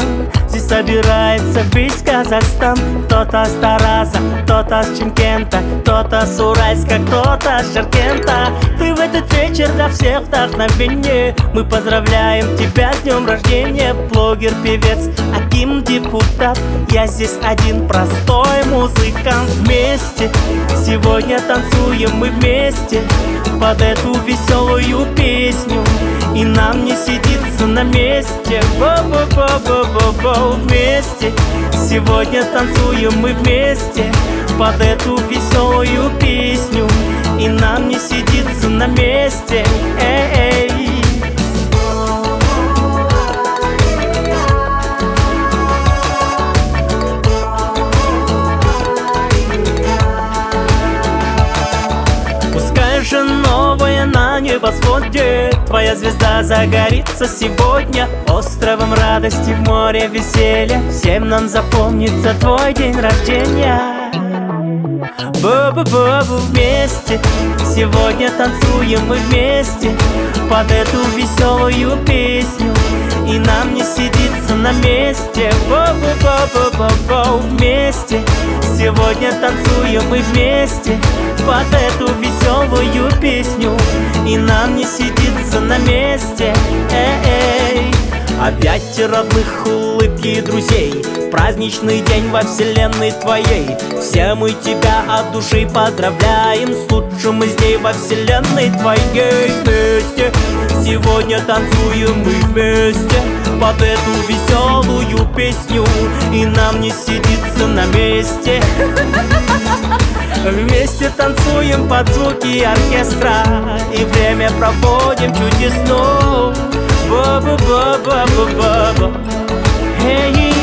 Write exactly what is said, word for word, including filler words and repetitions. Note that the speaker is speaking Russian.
Здесь собирается весь Казахстан. Кто-то с Тараса, кто-то с Чимкента, кто-то с Уральска, кто-то с Жаркента. Ты в этот вечер для всех вдохновение. Мы поздравляем тебя с днем рождения. Блогер, певец, аким, депутат. Я здесь один простой музыкант. Вместе сегодня танцуем мы вместе под эту веселую песню, и нам не сидится на месте. Бо-бо-бо-бо-бо-бо. Вместе сегодня танцуем мы вместе под эту веселую песню, и нам не сидится на месте. Эй-эй. Пускай же новое на небосводе твоя звезда загорится сегодня. Островом радости, в море веселья всем нам запомнится твой день рождения. Бу-бу-бу-бу. Вместе сегодня танцуем мы вместе под эту веселую песню, и нам не сидится на месте. Бу-бу-бу-бу-бу. Вместе сегодня танцуем мы вместе под эту веселую песню, и нам не сидится на месте. Эй-эй. Объятия родных, улыбки и друзей, праздничный день во вселенной твоей. Все мы тебя от души поздравляем с лучшим из дней во вселенной твоей. Вместе сегодня танцуем мы вместе под эту веселую песню, и нам не сидится на месте. Вместе танцуем под звуки оркестра, и время проводим чудесно. Ба-ба-ба-ба-ба-ба. Эй,